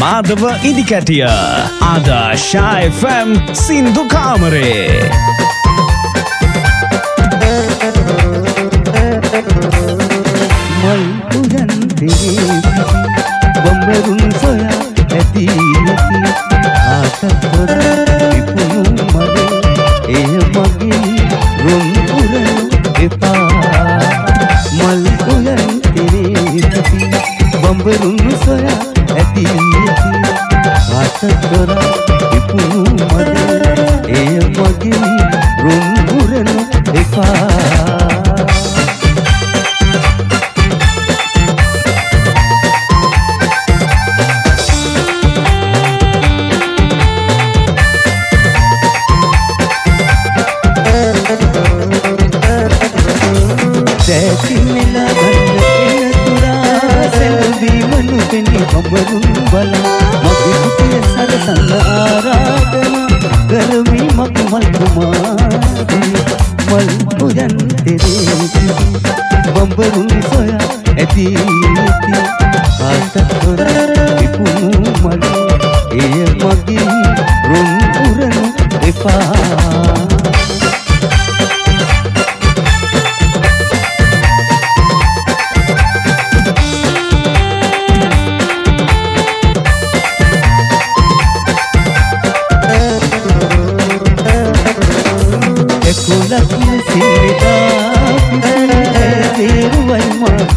Madhava ඉදිකැටිය ආදර්ශා FM සින්දු කාමරේ මල් උයන් තේ බම්බරුන් සොයා ඇති ආසතර විපුණු මගේ එය මගේ රොන් උරන එපා මල් උයන් තේ බම්බරුන් සොයා ඇති ආසතර විපුණු මගේ එය මගේ රොන් උරන එපා बबरुन बला मगे कुटिय सर संग आराधना करवी मखमल कुमारी मल उजन तेरे बबरुन सोया एती आसतोर विपुनु मल ए मगे रुन उरन एपा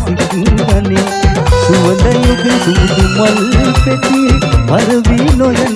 सुवंद युग सूद मल पेटी मरवी नोयन